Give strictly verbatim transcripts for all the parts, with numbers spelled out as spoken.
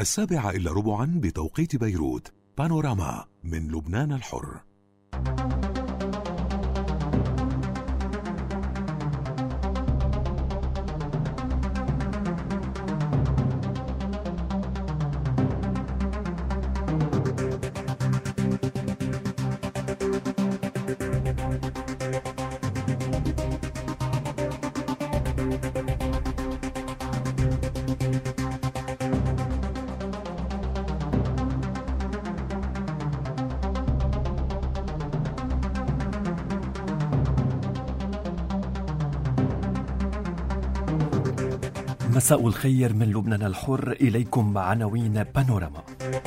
السابعة إلا ربعا بتوقيت بيروت. بانوراما من لبنان الحر. مساء الخير من لبنان الحر، إليكم مع عناوين بانوراما.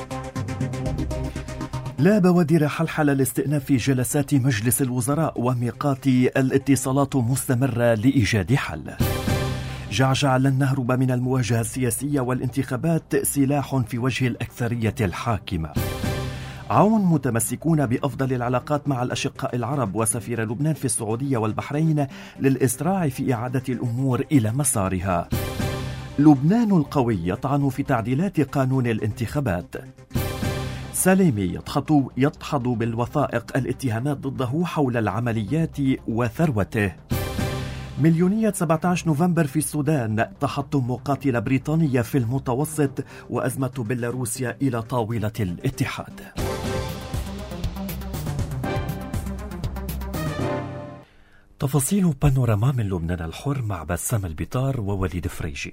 لا بوادر حلحلة لاستئناف جلسات مجلس الوزراء، وميقات الاتصالات مستمرة لإيجاد حل. جعجع لن نهرب من المواجهة السياسية والانتخابات، سلاح في وجه الأكثرية الحاكمة. عون متمسكون بأفضل العلاقات مع الأشقاء العرب، وسفير لبنان في السعودية والبحرين للإسراع في إعادة الأمور إلى مسارها. لبنان القوي يطعن في تعديلات قانون الانتخابات. سليمي يدحض يدحض بالوثائق الاتهامات ضده حول العمليات وثروته. مليونية سبعة عشر نوفمبر في السودان، تحطم مقاتلة بريطانية في المتوسط، وأزمة بيلاروسيا إلى طاولة الاتحاد. تفاصيل بانوراما من لبنان الحر مع بسام البطار ووليد فريجي.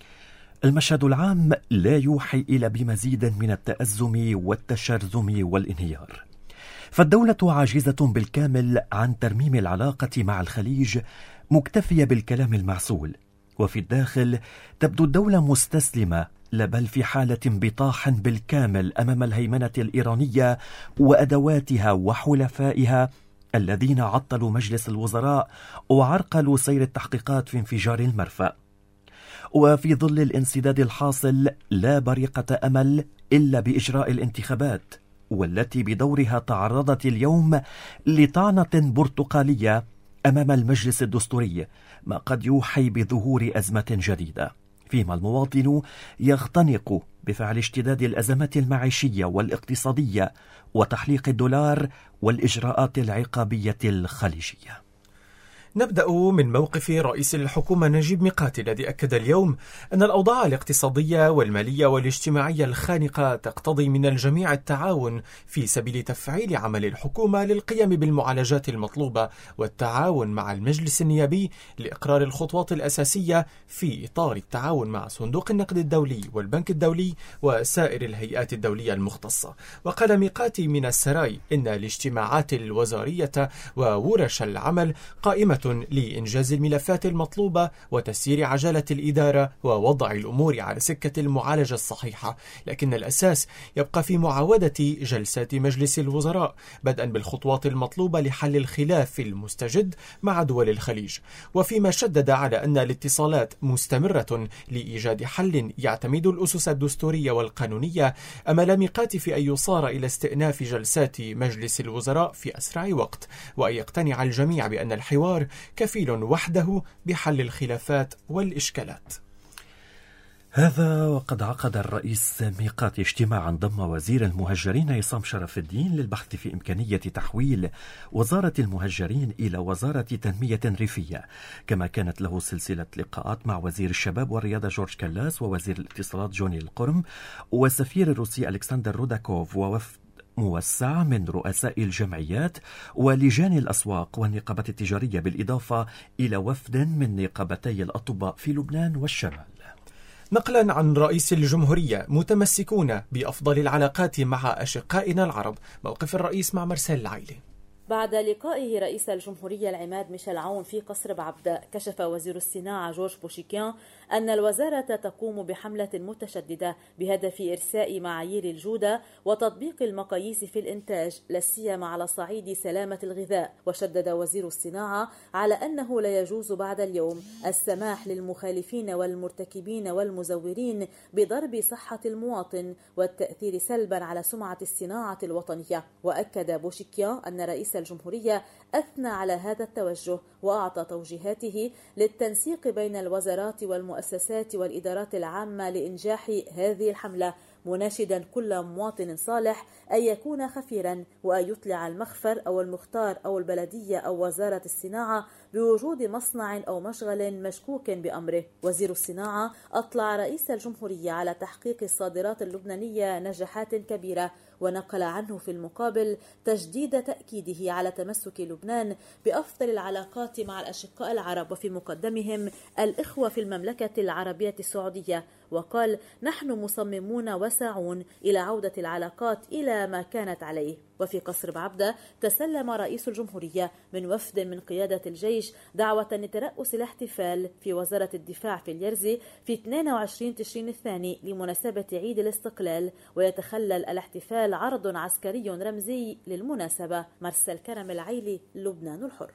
المشهد العام لا يوحي إلى بمزيد من التأزم والتشرذم والانهيار، فالدولة عاجزة بالكامل عن ترميم العلاقة مع الخليج، مكتفية بالكلام المعسول. وفي الداخل تبدو الدولة مستسلمة، بل في حالة انبطاح بالكامل أمام الهيمنة الإيرانية وأدواتها وحلفائها الذين عطلوا مجلس الوزراء وعرقلوا سير التحقيقات في انفجار المرفأ. وفي ظل الانسداد الحاصل لا بريقة أمل إلا بإجراء الانتخابات، والتي بدورها تعرضت اليوم لطعنة برتقالية أمام المجلس الدستوري، ما قد يوحي بظهور أزمة جديدة، فيما المواطن يختنق بفعل اشتداد الأزمات المعيشية والاقتصادية وتحليق الدولار والإجراءات العقابية الخليجية. نبدأ من موقف رئيس الحكومة نجيب ميقاتي، الذي أكد اليوم أن الأوضاع الاقتصادية والمالية والاجتماعية الخانقة تقتضي من الجميع التعاون في سبيل تفعيل عمل الحكومة للقيام بالمعالجات المطلوبة، والتعاون مع المجلس النيابي لإقرار الخطوات الأساسية في إطار التعاون مع صندوق النقد الدولي والبنك الدولي وسائر الهيئات الدولية المختصة. وقال ميقاتي من السراي إن الاجتماعات الوزارية وورش العمل قائمة لإنجاز الملفات المطلوبة وتسيير عجلة الإدارة ووضع الأمور على سكة المعالجة الصحيحة، لكن الأساس يبقى في معاودة جلسات مجلس الوزراء، بدءا بالخطوات المطلوبة لحل الخلاف المستجد مع دول الخليج. وفيما شدد على أن الاتصالات مستمرة لإيجاد حل يعتمد الأسس الدستورية والقانونية، أمل ميقاتي في أن يصار إلى استئناف جلسات مجلس الوزراء في أسرع وقت، وأن يقتنع الجميع بأن الحوار كفيل وحده بحل الخلافات والإشكالات. هذا وقد عقد الرئيس ميقاتي اجتماعا ضم وزير المهجرين عصام شرف الدين للبحث في إمكانية تحويل وزارة المهجرين إلى وزارة تنمية ريفية، كما كانت له سلسلة لقاءات مع وزير الشباب والرياضة جورج كلاس ووزير الاتصالات جوني القرم والسفير الروسي ألكسندر روداكوف، ووفد موسع من رؤساء الجمعيات ولجان الأسواق والنقابة التجارية، بالإضافة إلى وفد من نقابتي الأطباء في لبنان والشمال. نقلا عن رئيس الجمهورية، متمسكون بأفضل العلاقات مع أشقائنا العرب. موقف الرئيس مع مرسال العائلي. بعد لقائه رئيس الجمهورية العماد ميشيل عون في قصر بعبدة، كشف وزير الصناعة جورج بوشيكيان أن الوزارة تقوم بحملة متشددة بهدف إرساء معايير الجودة وتطبيق المقاييس في الإنتاج، لا سيما على صعيد سلامة الغذاء. وشدد وزير الصناعة على أنه لا يجوز بعد اليوم السماح للمخالفين والمرتكبين والمزورين بضرب صحة المواطن والتأثير سلبا على سمعة الصناعة الوطنية. وأكد بوشيكيان أن رئيس الجمهورية أثنى على هذا التوجه وأعطى توجيهاته للتنسيق بين الوزارات والمؤسسات والإدارات العامة لإنجاح هذه الحملة، مناشدا كل مواطن صالح أن يكون خفيرا وأن يطلع المخفر أو المختار أو البلدية أو وزارة الصناعة بوجود مصنع أو مشغل مشكوك بأمره. وزير الصناعة أطلع رئيس الجمهورية على تحقيق الصادرات اللبنانية نجاحات كبيرة، ونقل عنه في المقابل تجديد تأكيده على تمسك لبنان بأفضل العلاقات مع الأشقاء العرب وفي مقدمهم الإخوة في المملكة العربية السعودية، وقال: نحن مصممون وساعون إلى عودة العلاقات إلى ما كانت عليه. وفي قصر بعبدة تسلم رئيس الجمهورية من وفد من قيادة الجيش دعوة لترأس الاحتفال في وزارة الدفاع في اليرزي في اثنين وعشرين تشرين الثاني لمناسبة عيد الاستقلال، ويتخلل الاحتفال عرض عسكري رمزي للمناسبة. مرسل كرم العيلي، لبنان الحر.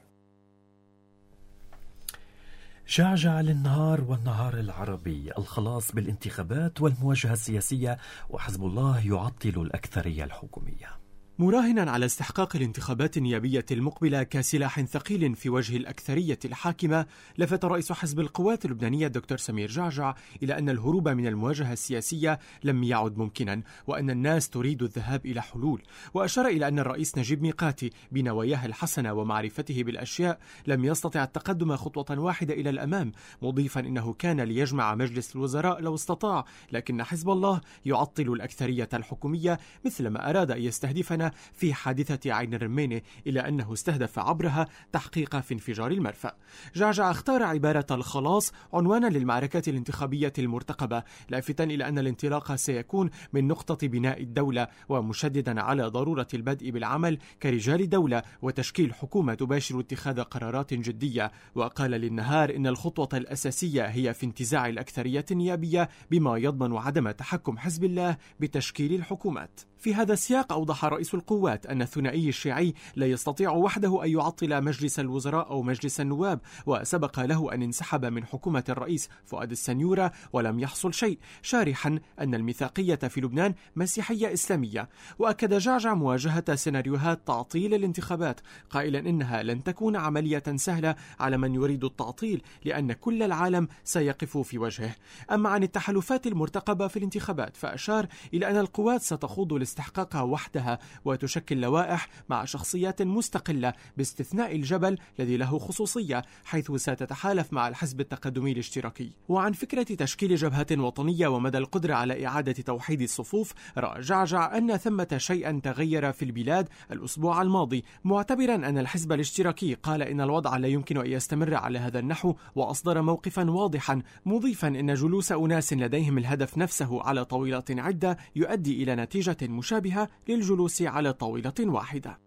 جعجع للنهار والنهار العربي، الخلاص بالانتخابات والمواجهة السياسية، وحزب الله يعطل الأكثرية الحكومية. مراهنا على استحقاق الانتخابات النيابية المقبلة كسلاح ثقيل في وجه الأكثرية الحاكمة، لفت رئيس حزب القوات اللبنانية الدكتور سمير جعجع إلى أن الهروب من المواجهة السياسية لم يعد ممكنا، وأن الناس تريد الذهاب إلى حلول. وأشار إلى أن الرئيس نجيب ميقاتي بنواياه الحسنة ومعرفته بالأشياء لم يستطع التقدم خطوة واحدة إلى الأمام، مضيفا إنه كان ليجمع مجلس الوزراء لو استطاع، لكن حزب الله يعطل الأكثرية الحكومية مثلما أراد أن يستهدفنا في حادثة عين الرمينة، إلى أنه استهدف عبرها تحقيق في انفجار المرفأ. جعجع اختار عبارة الخلاص عنوانا للمعركة الانتخابية المرتقبة، لافتا إلى أن الانطلاق سيكون من نقطة بناء الدولة، ومشددا على ضرورة البدء بالعمل كرجال دولة وتشكيل حكومة تباشر اتخاذ قرارات جدية. وقال للنهار إن الخطوة الأساسية هي في انتزاع الأكثرية النيابية بما يضمن عدم تحكم حزب الله بتشكيل الحكومات. في هذا السياق أوضح رئيس القوات أن الثنائي الشيعي لا يستطيع وحده أن يعطل مجلس الوزراء أو مجلس النواب، وسبق له أن انسحب من حكومة الرئيس فؤاد السنيورة ولم يحصل شيء، شارحا أن الميثاقية في لبنان مسيحية إسلامية. وأكد جعجع مواجهة سيناريوهات تعطيل الانتخابات، قائلا إنها لن تكون عملية سهلة على من يريد التعطيل، لأن كل العالم سيقف في وجهه. أما عن التحالفات المرتقبة في الانتخابات، فأشار إلى أن القوات ستخوض استحقاقها وحدها وتشكل لوائح مع شخصيات مستقلة باستثناء الجبل الذي له خصوصية، حيث ستتحالف مع الحزب التقدمي الاشتراكي. وعن فكرة تشكيل جبهة وطنية ومدى القدرة على إعادة توحيد الصفوف، رأى جعجع أن ثمة شيئا تغير في البلاد الأسبوع الماضي، معتبرا أن الحزب الاشتراكي قال إن الوضع لا يمكن أن يستمر على هذا النحو، وأصدر موقفا واضحا، مضيفا أن جلوس أناس لديهم الهدف نفسه على طاولة عدة يؤدي إلى نتيجة مشابهة للجلوس على طاولة واحدة.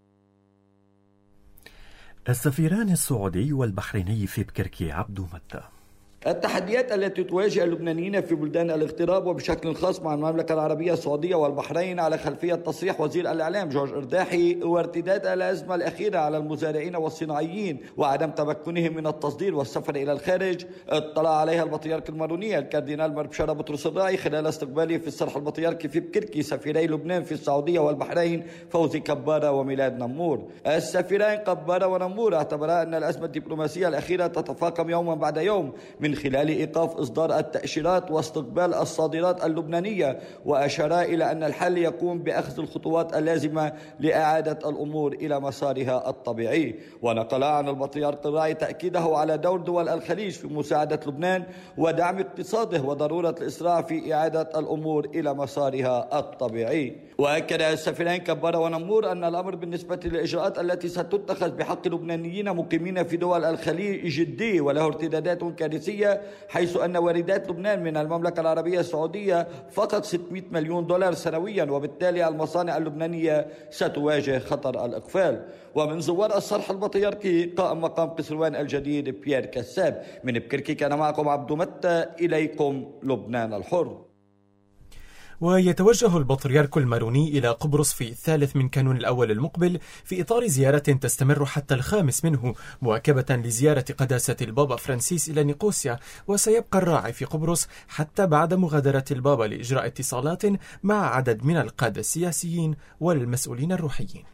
السفيران السعودي والبحريني في بكركي عبدو متى. التحديات التي تواجه اللبنانيين في بلدان الاغتراب وبشكل خاص مع المملكة العربية السعودية والبحرين على خلفية تصريح وزير الإعلام جورج إرداحي وارتداد الأزمة الأخيرة على المزارعين والصناعيين وعدم تمكنهم من التصدير والسفر إلى الخارج، اطلع عليها البطريرك الماروني الكاردينال مربشارة بطرس الراعي خلال استقباله في الصرح البطريركي في بكركي سفيري لبنان في السعودية والبحرين فوزي كبارة وميلاد نمور. السفيرين كبارة ونمور اعتبرا أن الأزمة الدبلوماسية الأخيرة تتفاقم يوما بعد يوم من من خلال إيقاف إصدار التأشيرات واستقبال الصادرات اللبنانية، وأشار إلى أن الحل يقوم بأخذ الخطوات اللازمة لإعادة الأمور إلى مسارها الطبيعي. ونقل عن البطريرك الراعي تأكيده على دور دول الخليج في مساعدة لبنان ودعم اقتصاده وضرورة الإسراع في إعادة الأمور إلى مسارها الطبيعي. وأكد السفيرين كبارة ونمور أن الأمر بالنسبة للإجراءات التي ستتخذ بحق اللبنانيين مقيمين في دول الخليج جدي وله ارتدادات كارثية، حيث أن واردات لبنان من المملكة العربية السعودية فقط ستمائة مليون دولار سنويا، وبالتالي المصانع اللبنانية ستواجه خطر الإقفال. ومن زوار الصرح البطريركي قائم مقام قسروان الجديد بيير كساب. من بكركي كان معكم عبدو متى، إليكم لبنان الحر. ويتوجه البطريرك الماروني إلى قبرص في الثالث من كانون الأول المقبل في إطار زيارة تستمر حتى الخامس منه، مواكبة لزيارة قداسة البابا فرانسيس إلى نيقوسيا. وسيبقى الراعي في قبرص حتى بعد مغادرة البابا لإجراء اتصالات مع عدد من القادة السياسيين والمسؤولين الروحيين.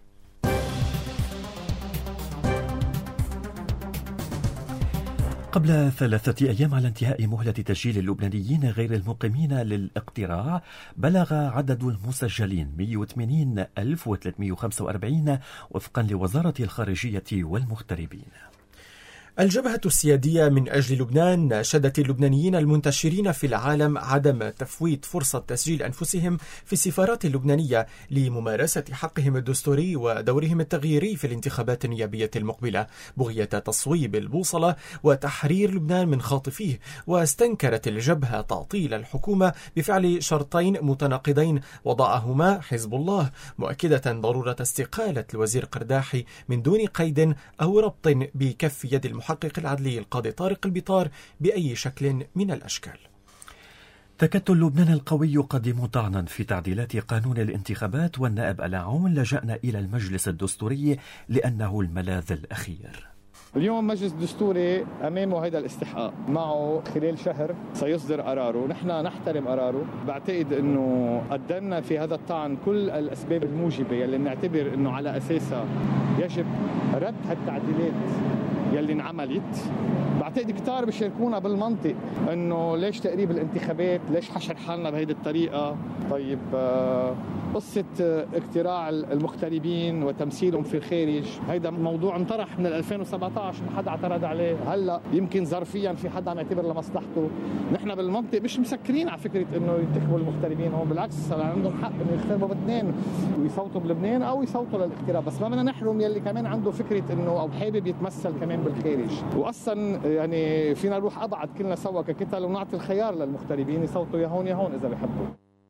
قبل ثلاثة أيام على انتهاء مهلة تسجيل اللبنانيين غير المقيمين للاقتراع، بلغ عدد المسجلين مئة وثمانين ألف وثلاثمئة وخمسة وأربعين وفقا لوزارة الخارجية والمغتربين. الجبهة السيادية من أجل لبنان ناشدت اللبنانيين المنتشرين في العالم عدم تفويت فرصة تسجيل أنفسهم في السفارات اللبنانية لممارسة حقهم الدستوري ودورهم التغييري في الانتخابات النيابية المقبلة بغية تصويب البوصلة وتحرير لبنان من خاطفيه. واستنكرت الجبهة تعطيل الحكومة بفعل شرطين متناقضين وضعهما حزب الله، مؤكدة ضرورة استقالة الوزير قرداحي من دون قيد أو ربط بكف يد المحكمة المحقق العدلي القاضي طارق البيطار بأي شكل من الأشكال. تكتل لبنان القوي يقدم طعنا في تعديلات قانون الانتخابات، والنائب العون لجأنا إلى المجلس الدستوري لأنه الملاذ الأخير. اليوم مجلس دستوري أمامه هذا الاستحقاق، معه خلال شهر سيصدر قراره، نحن نحترم قراره. بعتقد أنه قدمنا في هذا الطعن كل الأسباب الموجبة يلي نعتبر أنه على أساسها يجب رد هالتعديلات يلي انعملت. بعتقد كتار بيشاركونا بالمنطق انه ليش تقريب الانتخابات، ليش حشر حالنا بهيدي الطريقه. طيب قصه اقتراع المغتربين وتمثيلهم في الخارج، هيدا موضوع انطرح من ألفين وسبعة عشر ما حدا اعترض عليه. هلا يمكن ظرفيا في حدا عم يعتبر لمصلحته. نحن بالمنطق مش مسكرين على فكره انه ينتخبوا المغتربين هون، بالعكس عندهم حق انه يختاروا باثنين ويصوتوا بلبنان او يصوتوا للاغتراب، بس ما بدنا نحرم يلي كمان عنده فكره انه او حابب يتمثل كمان بالخارج. واصلا يعني فينا نروح ابعد كلنا سوا ككتل ونعطي الخيار للمغتربين يصوتوا يا هون يا هون اذا بيحبوا.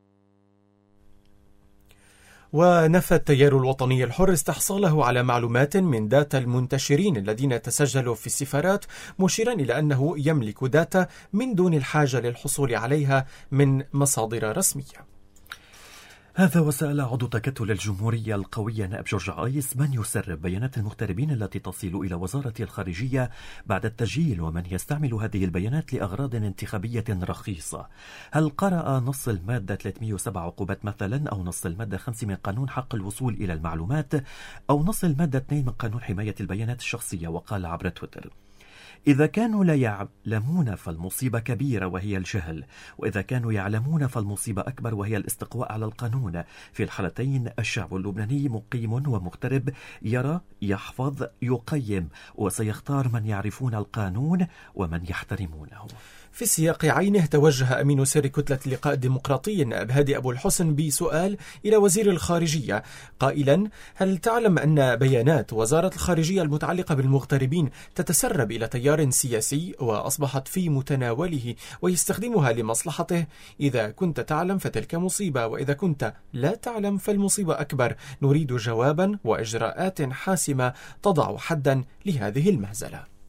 ونفى التيار الوطني الحر استحصاله على معلومات من داتا المنتشرين الذين تسجلوا في السفارات، مشيرا إلى أنه يملك داتا من دون الحاجة للحصول عليها من مصادر رسمية. هذا وسأل عضو تكتل الجمهورية القوية نائب جورج عايس من يسرب بيانات المغتربين التي تصل إلى وزارة الخارجية بعد التسجيل، ومن يستعمل هذه البيانات لأغراض انتخابية رخيصة. هل قرأ نص المادة ثلاثمئة وسبعة عقوبات مثلا، أو نص المادة خمسة من قانون حق الوصول إلى المعلومات، أو نص المادة اثنين من قانون حماية البيانات الشخصية؟ وقال عبر تويتر: إذا كانوا لا يعلمون فالمصيبة كبيرة وهي الجهل، وإذا كانوا يعلمون فالمصيبة أكبر وهي الاستقواء على القانون. في الحالتين الشعب اللبناني مقيم ومغترب، يرى، يحفظ، يقيم، وسيختار من يعرفون القانون ومن يحترمونه. في سياق عينه توجه أمين سر كتلة اللقاء الديمقراطي النائب هادي أبو الحسن بسؤال إلى وزير الخارجية قائلا: هل تعلم أن بيانات وزارة الخارجية المتعلقة بالمغتربين تتسرب إلى تيار سياسي وأصبحت في متناوله ويستخدمها لمصلحته؟ إذا كنت تعلم فتلك مصيبة، وإذا كنت لا تعلم فالمصيبة أكبر. نريد جوابا وإجراءات حاسمة تضع حدا لهذه المهزلة.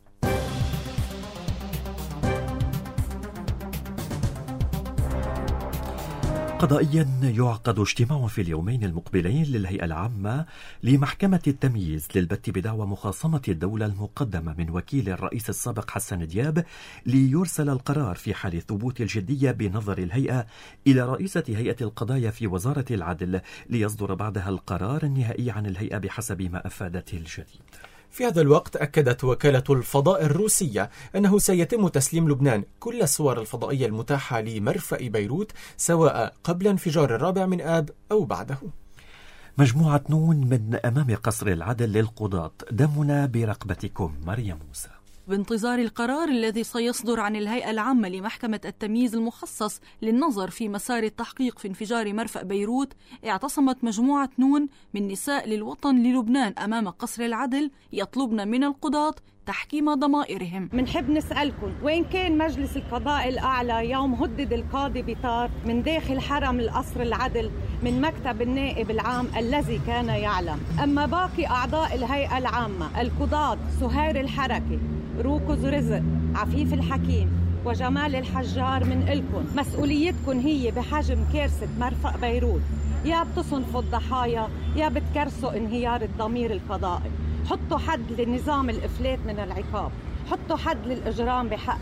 قضائيا يعقد اجتماع في اليومين المقبلين للهيئة العامة لمحكمة التمييز للبت بدعوى مخاصمة الدولة المقدمة من وكيل الرئيس السابق حسن دياب ليرسل القرار في حال ثبوت الجدية بنظر الهيئة إلى رئيسة هيئة القضايا في وزارة العدل ليصدر بعدها القرار النهائي عن الهيئة بحسب ما أفادته الجديد. في هذا الوقت أكدت وكالة الفضاء الروسية أنه سيتم تسليم لبنان كل الصور الفضائية المتاحة لمرفأ بيروت، سواء قبل انفجار الرابع من آب أو بعده. مجموعة نون من أمام قصر العدل للقضاة، دمنا برقبتكم. مريم موسى. بانتظار القرار الذي سيصدر عن الهيئة العامة لمحكمة التمييز المخصص للنظر في مسار التحقيق في انفجار مرفأ بيروت، اعتصمت مجموعة نون من نساء للوطن للبنان أمام قصر العدل يطلبن من القضاة تحكيم ضمائرهم. منحب نسألكم، وين كان مجلس القضاء الأعلى يوم هدد القاضي بيطار من داخل حرم القصر العدل من مكتب النائب العام الذي كان يعلم؟ أما باقي أعضاء الهيئة العامة القضاة سهير الحركي، روكوز رزق، عفيف الحكيم وجمال الحجار، من إلكم مسؤوليتكم هي بحجم كارثة مرفأ بيروت، يا بتصنفوا الضحايا يا بتكرسوا انهيار الضمير القضائي. حطوا حد لنظام الإفلات من العقاب، حطوا حد للإجرام بحقنا،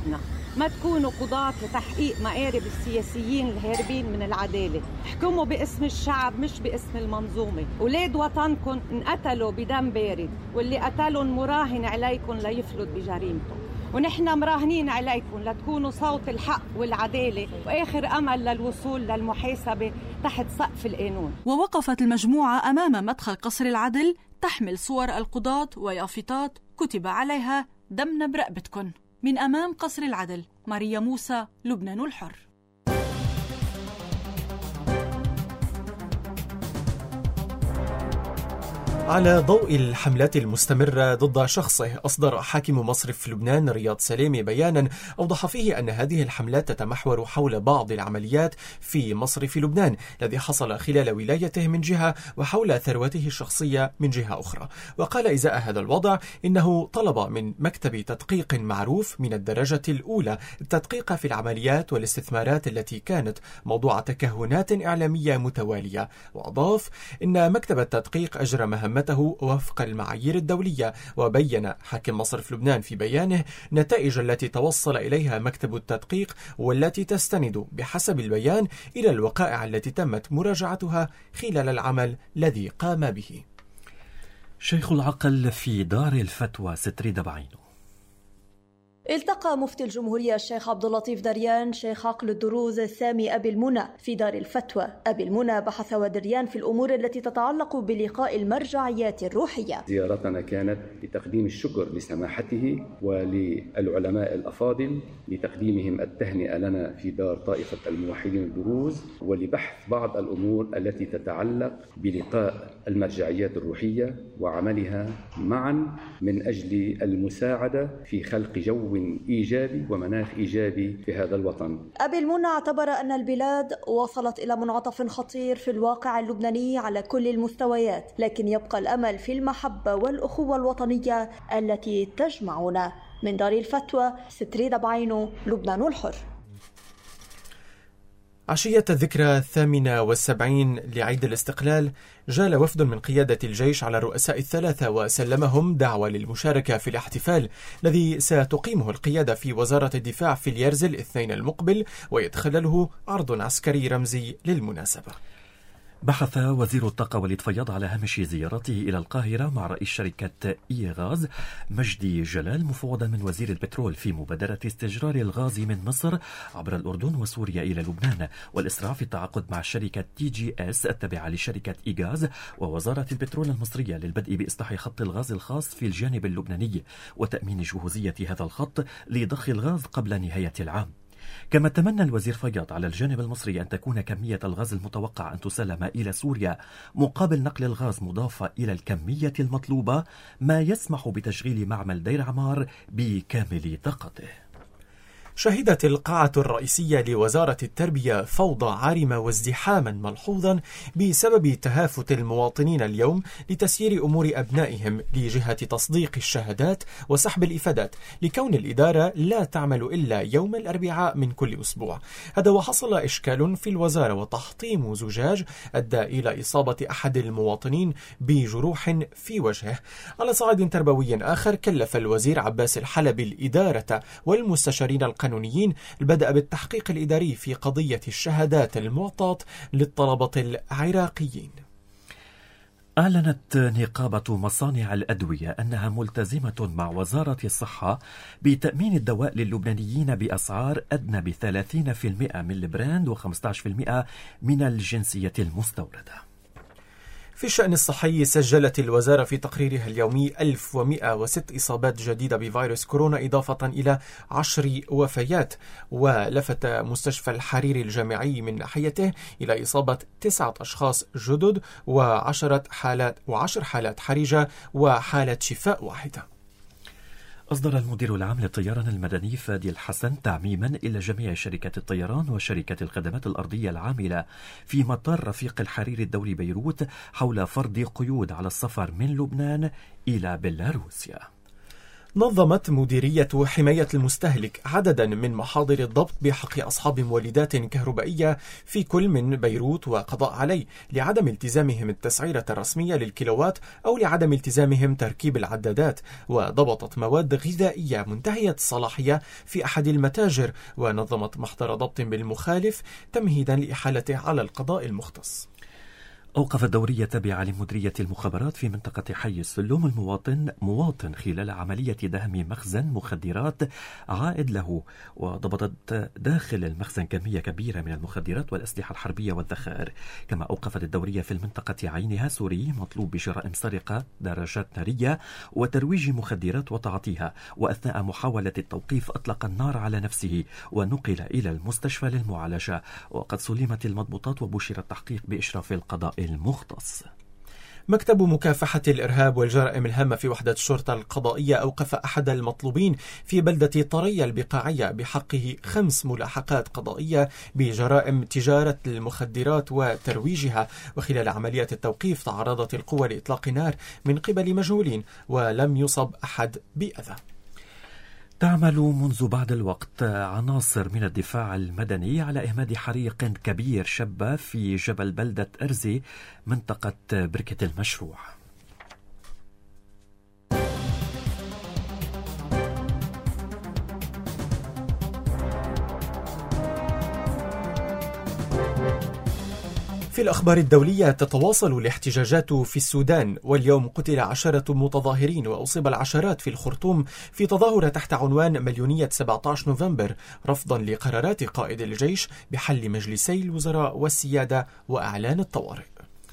ما تكونوا قضاة لتحقيق مآرب السياسيين الهاربين من العدالة. احكموا باسم الشعب مش باسم المنظومة. أولاد وطنكم انقتلوا بدم بارد، واللي قتلهم مراهن عليكم ليفلت بجريمته، ونحن مراهنين عليكم لتكونوا صوت الحق والعدالة وآخر أمل للوصول للمحاسبة تحت سقف القانون. ووقفت المجموعة أمام مدخل قصر العدل تحمل صور القضاة ويافطات كتب عليها دمنا برقبتكن. من أمام قصر العدل، ماريا موسى، لبنان الحر. على ضوء الحملات المستمرة ضد شخصه، أصدر حاكم مصرف لبنان رياض سلامي بيانا أوضح فيه أن هذه الحملات تتمحور حول بعض العمليات في مصرف لبنان الذي حصل خلال ولايته من جهة وحول ثروته الشخصية من جهة أخرى. وقال إزاء هذا الوضع إنه طلب من مكتب تدقيق معروف من الدرجة الأولى التدقيق في العمليات والاستثمارات التي كانت موضوع تكهنات إعلامية متوالية. وأضاف إن مكتب التدقيق أجرى مهمة وفق المعايير الدولية. وبين حاكم مصرف لبنان في بيانه النتائج التي توصل إليها مكتب التدقيق والتي تستند بحسب البيان إلى الوقائع التي تمت مراجعتها خلال العمل الذي قام به. شيخ العقل في دار الفتوى ستريدة بعينه. التقى مفتي الجمهورية الشيخ عبد اللطيف دريان شيخ عقل الدروز السامي أبي المنى في دار الفتوى. أبي المنى بحث ودريان في الأمور التي تتعلق بلقاء المرجعيات الروحية. زيارتنا كانت لتقديم الشكر لسماحته وللعلماء الأفاضل لتقديمهم التهنئة لنا في دار طائفة الموحدين الدروز، ولبحث بعض الأمور التي تتعلق بلقاء المرجعيات الروحية وعملها معا من أجل المساعدة في خلق جو إيجابي ومناخ إيجابي في هذا الوطن. أبي المنى اعتبر أن البلاد وصلت إلى منعطف خطير في الواقع اللبناني على كل المستويات، لكن يبقى الأمل في المحبة والأخوة الوطنية التي تجمعنا. من دار الفتوى ستريدة بعينه، لبنان الحر. عشية الذكرى الثامنة والسبعين لعيد الاستقلال جال وفد من قيادة الجيش على الرؤساء الثلاثة وسلمهم دعوة للمشاركة في الاحتفال الذي ستقيمه القيادة في وزارة الدفاع في اليرز الاثنين المقبل، ويتخلله عرض عسكري رمزي للمناسبة. بحث وزير الطاقة وليد فياض على هامش زيارته إلى القاهرة مع رئيس شركة إي غاز مجدي جلال مفوضا من وزير البترول في مبادرة استجرار الغاز من مصر عبر الأردن وسوريا إلى لبنان، والإسراع في التعاقد مع شركة تي جي إس التابعة لشركة إي غاز ووزارة البترول المصرية للبدء بإصلاح خط الغاز الخاص في الجانب اللبناني وتأمين جهوزية هذا الخط لضخ الغاز قبل نهاية العام. كما تمنى الوزير فياض على الجانب المصري أن تكون كمية الغاز المتوقع أن تسلم إلى سوريا مقابل نقل الغاز مضافة إلى الكمية المطلوبة، ما يسمح بتشغيل معمل دير عمار بكامل طاقته. شهدت القاعة الرئيسية لوزارة التربية فوضى عارمة وازدحاما ملحوظا بسبب تهافت المواطنين اليوم لتسيير أمور أبنائهم لجهة تصديق الشهادات وسحب الإفادات، لكون الإدارة لا تعمل إلا يوم الأربعاء من كل أسبوع. هذا وحصل إشكال في الوزارة وتحطيم زجاج أدى إلى إصابة أحد المواطنين بجروح في وجهه. على صعيد تربوي آخر، كلف الوزير عباس الحلبي الإدارة والمستشارين القانونيين البدء بالتحقيق الإداري في قضية الشهادات المعطاة للطلبة العراقيين. أعلنت نقابة مصانع الأدوية أنها ملتزمة مع وزارة الصحة بتأمين الدواء للبنانيين بأسعار أدنى بثلاثين بالمئة من البراند وخمسة عشر بالمئة من الجنسية المستوردة. في الشأن الصحي، سجلت الوزارة في تقريرها اليومي ألف ومئة وستة إصابات جديدة بفيروس كورونا إضافة إلى عشر وفيات. ولفت مستشفى الحريري الجامعي من ناحيته إلى إصابة تسعة أشخاص جدد وعشرة حالات وعشر حالات حرجة وحالة شفاء واحدة. أصدر المدير العام للطيران المدني فادي الحسن تعميما إلى جميع شركات الطيران وشركات الخدمات الأرضية العاملة في مطار رفيق الحريري الدولي بيروت حول فرض قيود على السفر من لبنان إلى بيلاروسيا. نظمت مديرية حماية المستهلك عددا من محاضر الضبط بحق أصحاب مولدات كهربائية في كل من بيروت وقضاء علي لعدم التزامهم التسعيرة الرسمية للكيلووات أو لعدم التزامهم تركيب العدادات، وضبطت مواد غذائية منتهية الصلاحية في أحد المتاجر، ونظمت محضر ضبط بالمخالف تمهيدا لإحالته على القضاء المختص. أوقف الدورية التابعة لمديرية المخابرات في منطقة حي السلوم المواطن مواطن خلال عملية دهم مخزن مخدرات عائد له، وضبطت داخل المخزن كمية كبيرة من المخدرات والأسلحة الحربية والذخائر. كما أوقفت الدورية في المنطقة عينها سوري مطلوب بجرائم سرقة دراجات نارية وترويج مخدرات وتعاطيها، وأثناء محاولة التوقيف أطلق النار على نفسه ونقل إلى المستشفى للمعالجة، وقد سلمت المضبوطات وبشر التحقيق بإشراف القضاء المختص. مكتب مكافحة الإرهاب والجرائم الهامة في وحدة الشرطة القضائية أوقف أحد المطلوبين في بلدة طرية البقاعية بحقه خمس ملاحقات قضائية بجرائم تجارة المخدرات وترويجها، وخلال عملية التوقيف تعرضت القوى لإطلاق نار من قبل مجهولين ولم يصب أحد بأذى. تعمل منذ بعض الوقت عناصر من الدفاع المدني على إهماد حريق كبير شب في جبل بلدة أرزي منطقة بركة المشروع. في الأخبار الدولية، تتواصل الاحتجاجات في السودان، واليوم قتل عشرة متظاهرين وأصيب العشرات في الخرطوم في تظاهرة تحت عنوان مليونية سبعة عشر نوفمبر رفضا لقرارات قائد الجيش بحل مجلسي الوزراء والسيادة وأعلان الطوارئ.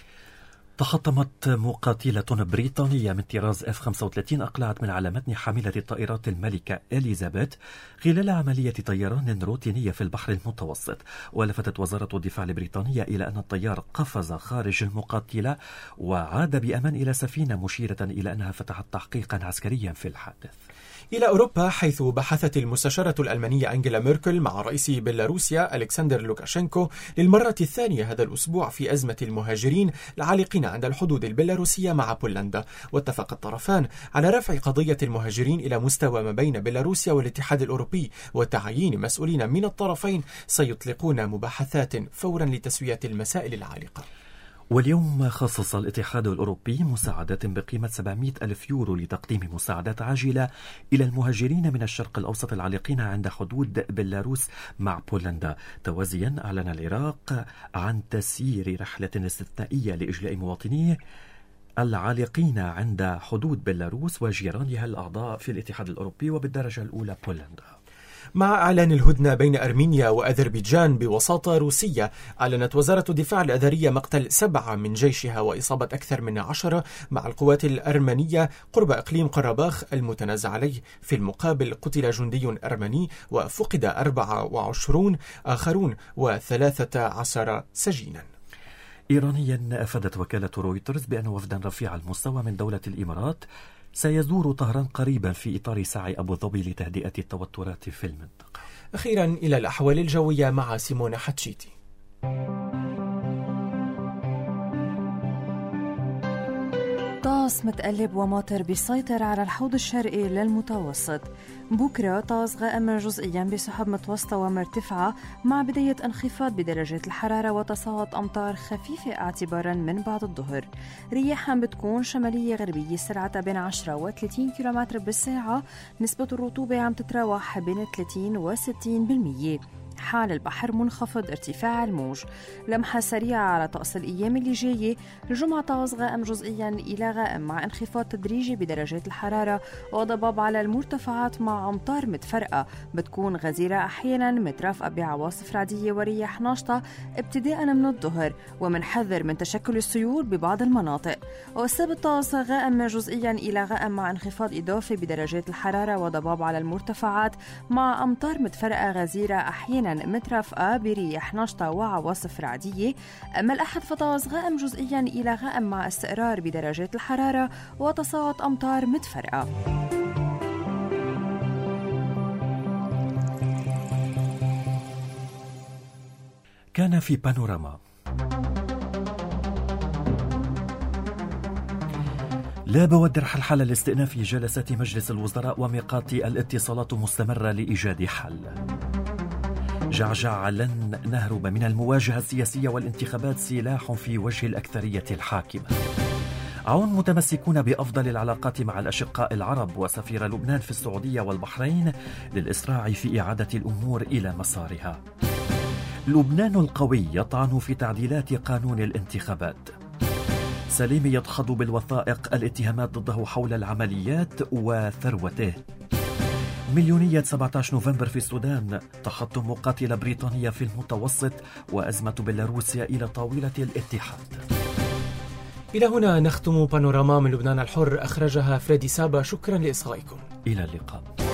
تحطمت مقاتلة بريطانية من طراز إف خمسة وثلاثين أقلعت من على متن حاملة الطائرات الملكة إليزابيث خلال عملية طيران روتينية في البحر المتوسط. ولفتت وزارة الدفاع البريطانية إلى أن الطيار قفز خارج المقاتلة وعاد بأمان إلى سفينة، مشيرة إلى أنها فتحت تحقيقا عسكريا في الحادث. إلى أوروبا، حيث بحثت المستشارة الألمانية أنجيلا ميركل مع رئيس بيلاروسيا ألكسندر لوكاشينكو للمرة الثانية هذا الأسبوع في أزمة المهاجرين العالقين عند الحدود البيلاروسية مع بولندا. واتفق الطرفان على رفع قضية المهاجرين إلى مستوى ما بين بيلاروسيا والاتحاد الأوروبي، وتعيين مسؤولين من الطرفين سيطلقون مباحثات فورا لتسوية المسائل العالقة. واليوم خصص الاتحاد الأوروبي مساعدات بقيمة سبعمائة ألف يورو لتقديم مساعدات عاجلة إلى المهاجرين من الشرق الأوسط العالقين عند حدود بيلاروس مع بولندا. توازيا أعلن العراق عن تسيير رحلة استثنائية لإجلاء مواطنيه العالقين عند حدود بيلاروس وجيرانها الأعضاء في الاتحاد الأوروبي وبالدرجة الأولى بولندا. مع إعلان الهدنة بين أرمينيا وأذربيجان بوساطة روسية، أعلنت وزارة الدفاع الأذرية مقتل سبعة من جيشها وإصابة أكثر من عشرة مع القوات الأرمنية قرب إقليم قرباخ المتنازع عليه. في المقابل قتل جندي أرمني وفقد أربعة وعشرون آخرون وثلاثة عشر سجينا. إيرانيا أفادت وكالة رويترز بأن وفدا رفيع المستوى من دولة الإمارات سيزور طهران قريبا في إطار سعي أبو ظبي لتهدئة التوترات في المنطقة. أخيرا إلى الأحوال الجوية مع سيمونة حتشيتي. طقس متقلب وماطر بيسيطر على الحوض الشرقي للمتوسط. بكرة طقس غائم جزئيا بسحب متوسطة ومرتفعة مع بداية انخفاض بدرجات الحرارة وتساقط أمطار خفيفة اعتبارا من بعد الظهر. رياح بتكون شمالية غربية سرعتها بين عشرة وثلاثين كيلومتر بالساعة. نسبة الرطوبة عم تتراوح بين ثلاثين وستين بالمية. حال البحر منخفض، ارتفاع الموج. لمحة سريعة على طقس الأيام اللي جاية. الجمعة طقس غائم جزئيا إلى غائم مع انخفاض تدريجي بدرجات الحرارة وضباب على المرتفعات مع أمطار متفرقة بتكون غزيرة أحيانا مترافقة بعواصف رعدية ورياح ناشطة ابتداء من الظهر، ومنحذر من تشكل السيول ببعض المناطق. والسبت طقس غائم جزئيا إلى غائم مع انخفاض إضافي بدرجات الحرارة وضباب على المرتفعات مع أمطار متفرقة غزيرة أحيانا مترافقة برياح نشطة وعواصف رعدية. أما الأحد فطقس غائم جزئيا إلى غائم مع استقرار بدرجات الحرارة وتساقط أمطار متفرقة. كان في بانوراما. لا بوادر حلحلة لاستئناف جلسات مجلس الوزراء وميقات الاتصالات مستمرة لإيجاد حل. جعجع لن نهرب من المواجهة السياسية والانتخابات سلاح في وجه الأكثرية الحاكمة. عون متمسكون بأفضل العلاقات مع الأشقاء العرب وسفير لبنان في السعودية والبحرين للإسراع في إعادة الأمور إلى مسارها. لبنان القوي يطعن في تعديلات قانون الانتخابات. سليم يدخض بالوثائق الاتهامات ضده حول العمليات وثروته. مليونية سبعة عشر نوفمبر في السودان، تخطم مقاتلة بريطانية في المتوسط، وأزمة بيلاروسيا إلى طاولة الاتحاد. إلى هنا نختم بانوراما من لبنان الحر، أخرجها فريدي سابا. شكرا لإصغائكم. إلى اللقاء.